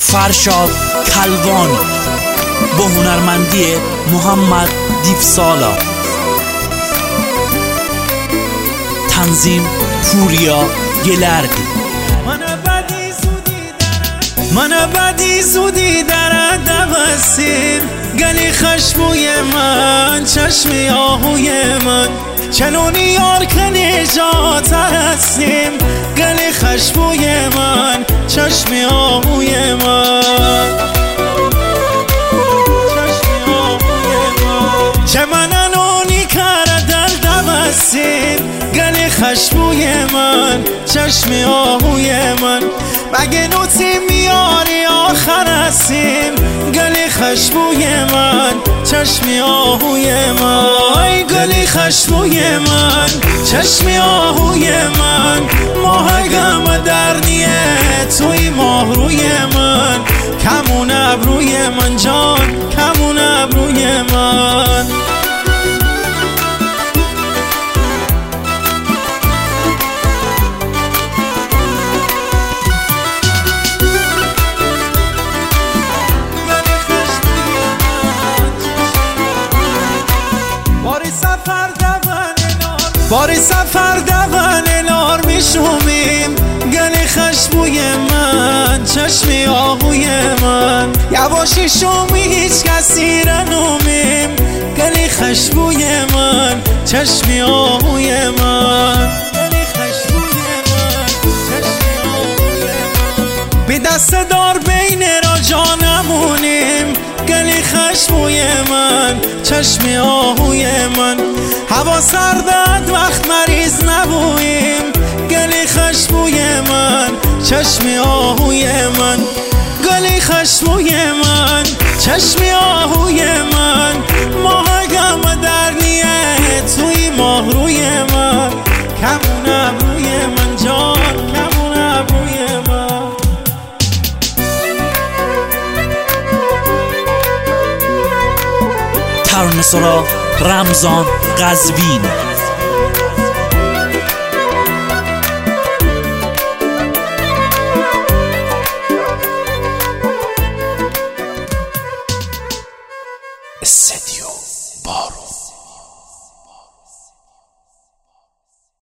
فرشاد کلوانی با هنرمندی محمد دیفسالا، تنظیم پوریا گلردی. من بدی زودی در دوستیم، گلی خشبوی من، چشمی آهوی من، چنونی یار که نجات هستیم، گلی خشبوی من، چشمی آهوی من، چشمی آهوی من، چه من انونی کار دل دوستیم، گلی خشبوی من، چشمی آهوی من، مگه نوتی میاری آخر هستیم، گلی خشبوی من، چشمی آهوی من، گلی خشبوی من، چشمی آهوی من، ماه غم در نیه توی ماه روی من، کمون ابروی من جان، کمون ابروی من. باری سفر دوان نار میشومیم، گلی خشبوی من، چشمی آهوی من، یواشی شومی هیچ کسی رنومیم، گلی خشبوی من، چشمی آهوی من، گلی خشبوی من، چشمی آهوی من، بی دست دار بین را جانمونیم، گلی خشبوی من، چشمی آهوی من، هوا سرداد وقت مریض نبوییم، گلی خشبوی من، چشمی آهوی من، گلی خشبوی من، چشمی آهوی من، ماه غم در نیه توی ماه روی من، کمون ابروی من جان، کمون ابروی من. ترانه‌سرا رمضان قزوین.